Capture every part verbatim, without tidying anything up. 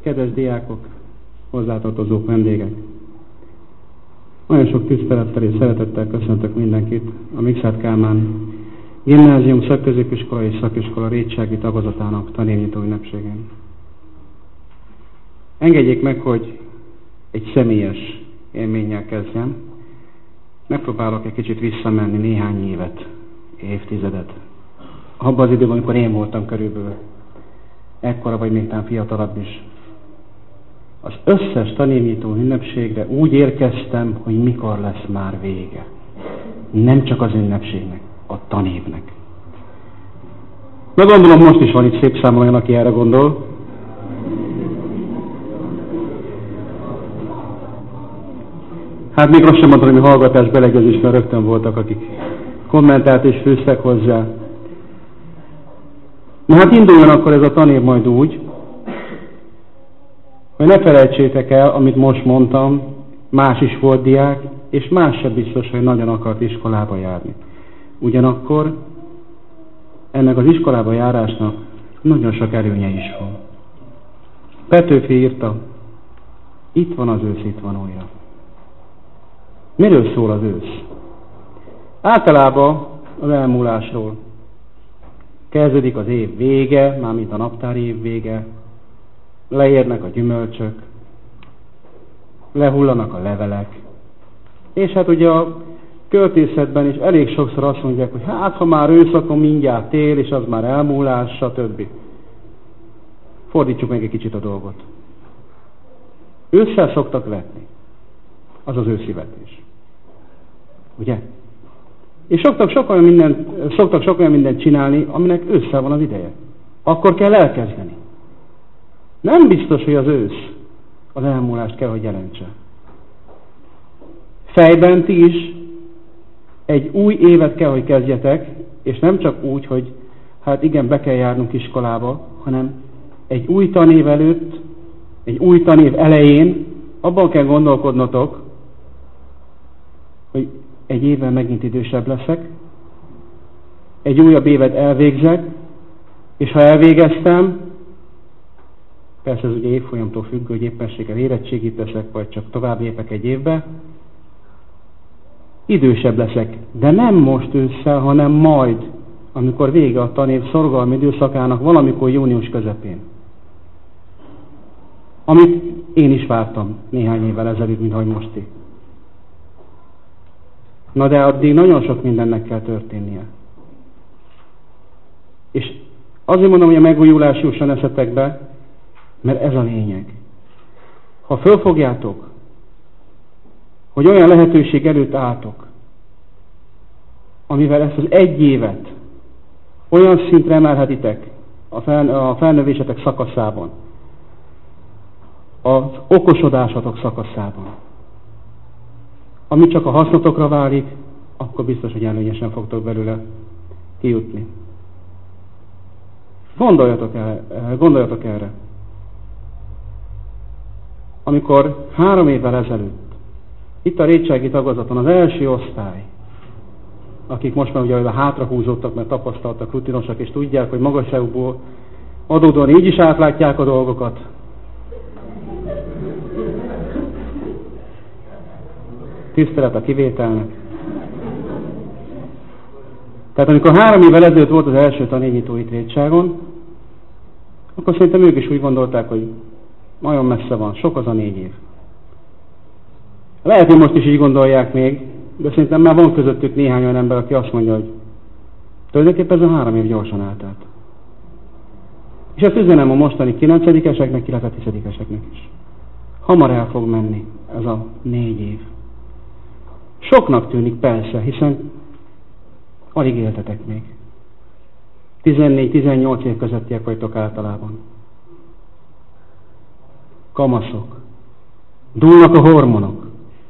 kedves diákok, hozzátartozó vendégek! Nagyon sok tisztelettel és szeretettel köszöntök mindenkit a Mikszáth Kálmán Gimnázium Szakközépiskola és Szakiskola rétsági tagozatának tanévnyitó ünnepségén. Engedjék meg, hogy egy személyes élménnyel kezdjem. Megpróbálok egy kicsit visszamenni néhány évet, évtizedet. Abban az időben, amikor én voltam körülbelül. Ekkora vagy még talán fiatalabb is. Az összes tanévnyitó ünnepségre úgy érkeztem, hogy mikor lesz már vége. Nem csak az ünnepségnek, a tanévnek. Na gondolom, most is van itt szép számmal olyan, aki erre gondol. Hát még azt sem mondtam, hogy hallgatás belegezés, mert rögtön voltak, akik kommentált és fűztek hozzá. Na hát induljon akkor ez a tanév majd úgy, hogy ne felejtsétek el, amit most mondtam, más is volt diák, és más sem biztos, hogy nagyon akart iskolába járni. Ugyanakkor ennek az iskolába járásnak nagyon sok előnye is van. Petőfi írta, itt van az ősz, itt van újra. Miről szól az ősz? Általában az elmúlásról. Kezdődik az év vége, mármint a naptári év vége, leérnek a gyümölcsök, lehullanak a levelek, és hát ugye a költészetben is elég sokszor azt mondják, hogy hát ha már ősz, akkor mindjárt tél, és az már elmúlás, stb. Fordítsuk meg egy kicsit a dolgot. Ősszel szoktak vetni. Az az őszi vetés. Ugye? És szoktak sok olyan mindent, szoktak sok olyan mindent csinálni, aminek ősszel van az ideje. Akkor kell elkezdeni. Nem biztos, hogy az ősz az elmúlást kell, hogy jelentse. Fejben ti is egy új évet kell, hogy kezdjetek, és nem csak úgy, hogy hát igen, be kell járnunk iskolába, hanem egy új tanév előtt, egy új tanév elején abban kell gondolkodnotok, hogy egy évvel megint idősebb leszek, egy újabb évet elvégzek, és ha elvégeztem, persze ez ugye évfolyamtól függ, hogy éppenséggel érettségit teszek, vagy csak tovább lépek egy évbe, idősebb leszek, de nem most ősszel, hanem majd, amikor vége a tanév szorgalmi időszakának, valamikor június közepén. Amit én is vártam néhány évvel ezelőtt, mint ahogy most ti. Na de addig nagyon sok mindennek kell történnie. És azért mondom, hogy a megújulás jusson eszetekbe, mert ez a lényeg. Ha fölfogjátok, hogy olyan lehetőség előtt álltok, amivel ezt az egy évet olyan szintre emelhetitek a, fel, a felnövésetek szakaszában, az okosodásatok szakaszában, ami csak a hasznotokra válik, akkor biztos, hogy előnyesen fogtok belőle kijutni. Gondoljatok, el, gondoljatok erre. Amikor három évvel ezelőtt itt a rétsági tagozaton az első osztály, akik most már ugye hátrahúzódtak, mert tapasztaltak, rutinosak, és tudják, hogy magasságukból adódóan így is átlátják a dolgokat. Tisztelet a kivételnek. Tehát amikor három évvel ezelőtt volt az első tanévnyitó itt rétságon, akkor szerintem ők is úgy gondolták, hogy nagyon messze van, sok az a négy év. Lehet, hogy most is így gondolják még, de szerintem már van közöttük néhány olyan ember, aki azt mondja, hogy tulajdonképpen ez a három év gyorsan eltelt. És ezt üzenem a mostani kilencedikeseknek, illetve tizedikeseknek is. Hamar el fog menni ez a négy év. Soknak tűnik persze, hiszen alig éltetek még. tizennégy-tizennyolc év közöttiek vagytok általában. Kamaszok. Dúlnak a hormonok.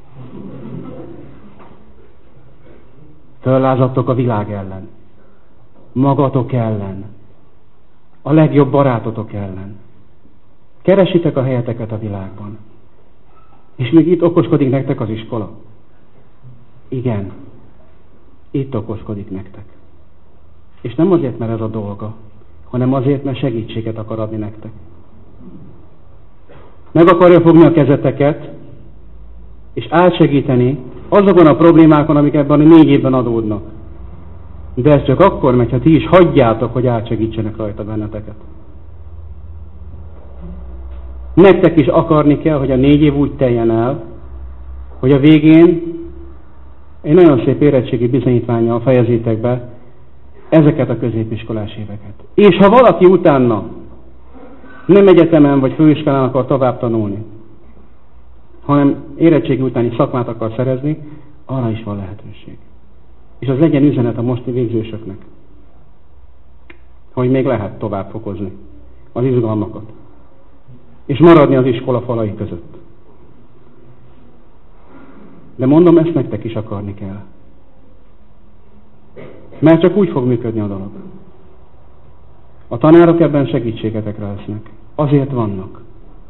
Föllázadtok a világ ellen. Magatok ellen. A legjobb barátotok ellen. Keresitek a helyeteket a világban. És még itt okoskodik nektek az iskola. Igen. Itt okoskodik nektek. És nem azért, mert ez a dolga, hanem azért, mert segítséget akar adni nektek. meg akarja fogni a kezeteket, és átsegíteni azokon a problémákon, amik ebben a négy évben adódnak. De ez csak akkor megy, ha ti is hagyjátok, hogy átsegítsenek rajta benneteket. Nektek is akarni kell, hogy a négy év úgy teljen el, hogy a végén egy nagyon szép érettségi bizonyítvánnyal fejezitek be ezeket a középiskolás éveket. És ha valaki utána nem egyetemen vagy főiskolán akar tovább tanulni, hanem érettségi utáni szakmát akar szerezni, arra is van lehetőség. És az legyen üzenet a mostani végzősöknek, hogy még lehet tovább fokozni az izgalmakat, és maradni az iskola falai között. De mondom, ezt nektek is akarni kell. Mert csak úgy fog működni a dolog. A tanárok ebben segítségetekre lesznek. Azért vannak.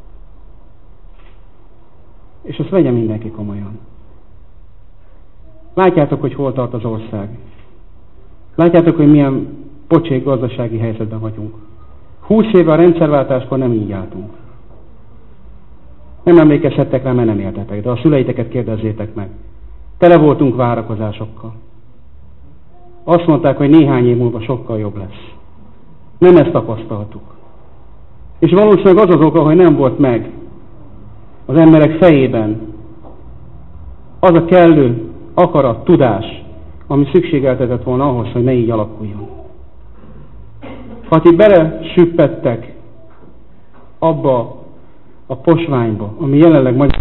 És ezt vegye mindenki komolyan. Látjátok, hogy hol tart az ország. Látjátok, hogy milyen pocsék gazdasági helyzetben vagyunk. Húsz éve a rendszerváltáskor nem így álltunk. Nem emlékezhettek rá, mert nem éltetek, de a szüleiteket kérdezzétek meg. Tele voltunk várakozásokkal. Azt mondták, hogy néhány év múlva sokkal jobb lesz. Nem ezt tapasztaltuk. És valószínűleg az az oka, hogy nem volt meg az emberek fejében az a kellő akarat, tudás, ami szükségeltetett volna ahhoz, hogy ne így alakuljon. Ha ti belesüppettek abba a posványba, ami jelenleg majd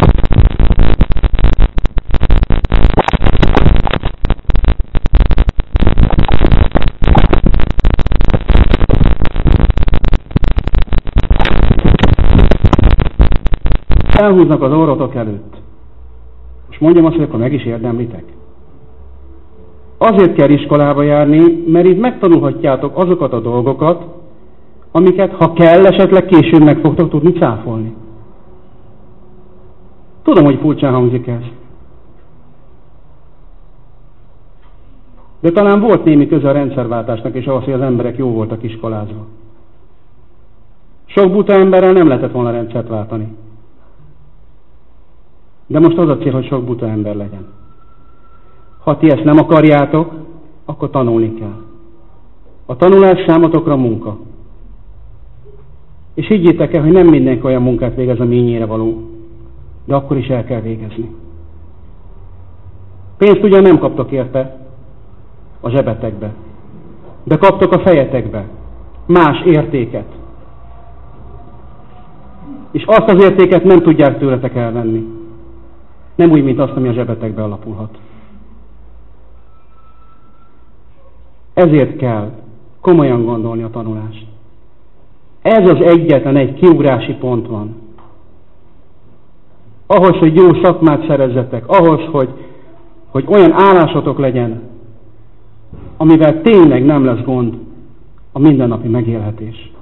elhúznak az orrotok előtt. És mondjam azt, hogy akkor meg is érdemlitek. Azért kell iskolába járni, mert itt megtanulhatjátok azokat a dolgokat, amiket, ha kell, esetleg később meg fogtok tudni cáfolni. Tudom, hogy furcsán hangzik ez. De talán volt némi köze a rendszerváltásnak, és ahhoz, hogy az emberek jó voltak iskolázva. Sok buta emberrel nem lehetett volna rendszert váltani. De most az a cél, hogy sok buta ember legyen. Ha ti ezt nem akarjátok, akkor tanulni kell. A tanulás számotokra munka. És higgyétek el, hogy nem mindenki olyan munkát végez, ami ínyére való. De akkor is el kell végezni. Pénzt ugyan nem kaptok érte a zsebetekbe, de kaptok a fejetekbe más értéket. És azt az értéket nem tudják tőletek elvenni. Nem úgy, mint azt, ami a zsebetekbe alapulhat. Ezért kell komolyan gondolni a tanulást. Ez az egyetlen egy kiugrási pont van. Ahhoz, hogy jó szakmát szerezzetek, ahhoz, hogy, hogy olyan állásotok legyen, amivel tényleg nem lesz gond a mindennapi megélhetés.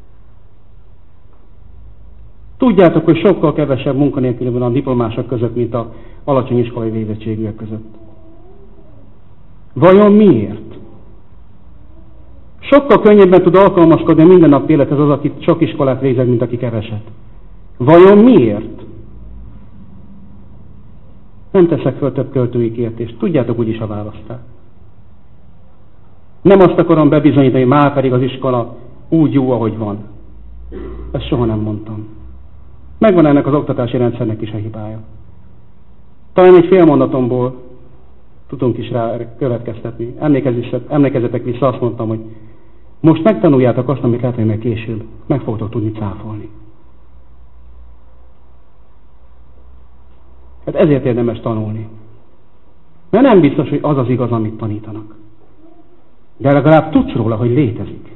Tudjátok, hogy sokkal kevesebb munkanélküli van a diplomások között, mint az alacsony iskolai végzettségűek között. Vajon miért? Sokkal könnyebben tud alkalmazkodni a mindennapi élethez az, aki sok iskolát végzett, mint aki keveset. Vajon miért? Nem teszek föl több költői kérdést. Tudjátok úgyis a választát. Nem azt akarom bebizonyítani, hogy már pedig az iskola úgy jó, ahogy van. Ezt soha nem mondtam. Megvan ennek az oktatási rendszernek is a hibája. Talán egy fél mondatomból tudunk is rá következtetni. Emlékezzetek vissza, azt mondtam, hogy most megtanuljátok azt, amit lehet, hogy meg később meg fogtok tudni cáfolni. Hát ezért érdemes tanulni. Mert nem biztos, hogy az az igaz, amit tanítanak. De legalább tudsz róla, hogy létezik.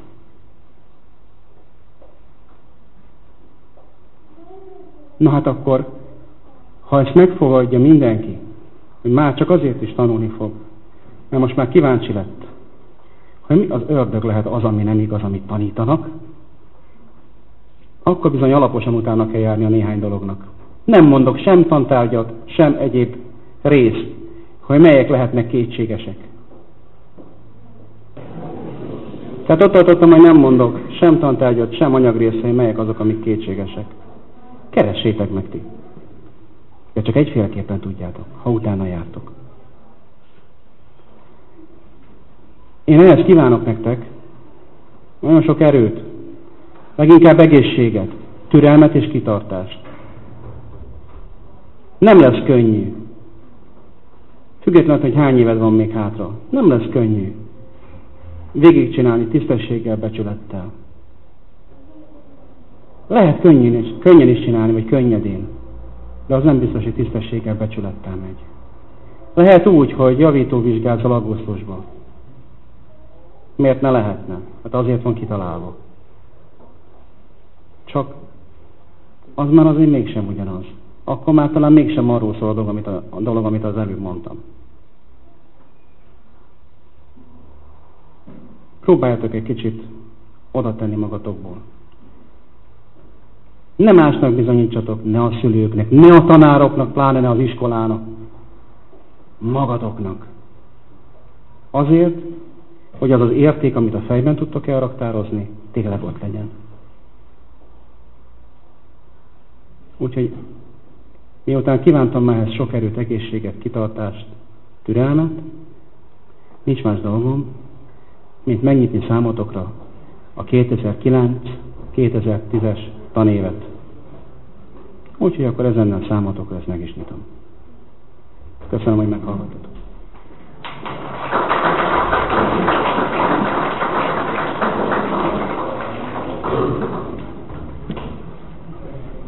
Na hát akkor, ha ezt megfogadja mindenki, hogy már csak azért is tanulni fog, mert most már kíváncsi lett, hogy mi az ördög lehet az, ami nem igaz, amit tanítanak, akkor bizony alaposan utána kell járni a néhány dolognak. Nem mondok sem tantárgyat, sem egyéb részt, hogy melyek lehetnek kétségesek. Tehát ott tartottam, hogy nem mondok sem tantárgyat, sem anyagrészt, hogy melyek azok, amik kétségesek. Keressétek meg ti. De csak egyféleképpen tudjátok, ha utána jártok. Én ehhez kívánok nektek nagyon sok erőt, leginkább egészséget, türelmet és kitartást. Nem lesz könnyű. Függetlenül, hogy hány éved van még hátra. Nem lesz könnyű. Végigcsinálni tisztességgel, becsülettel. Lehet könnyen is, könnyen is csinálni, vagy könnyedén. De az nem biztos, hogy tisztességgel, becsülettel megy. Lehet úgy, hogy javítóvizsgálsz a lagosztosba. Miért ne lehetne? Hát azért van kitalálva. Csak az már azért mégsem ugyanaz. Akkor már talán mégsem arról szól a dolog, amit, a, a dolog, amit az előbb mondtam. Próbáljátok egy kicsit oda tenni magatokból. Ne másnak bizonyítsatok, ne a szülőknek, ne a tanároknak, pláne ne az iskolának. Magatoknak. Azért, hogy az az érték, amit a fejben tudtok elraktározni, tényleg ott legyen. Úgyhogy miután kívántam már ehhez sok erőt, egészséget, kitartást, türelmet, nincs más dolgom, mint megnyitni számotokra a kétezer-kilenc kétezer-tízes tanévet. Úgyhogy akkor ezennel számotokra ezt meg is nyitom. Köszönöm, hogy meghallgatok.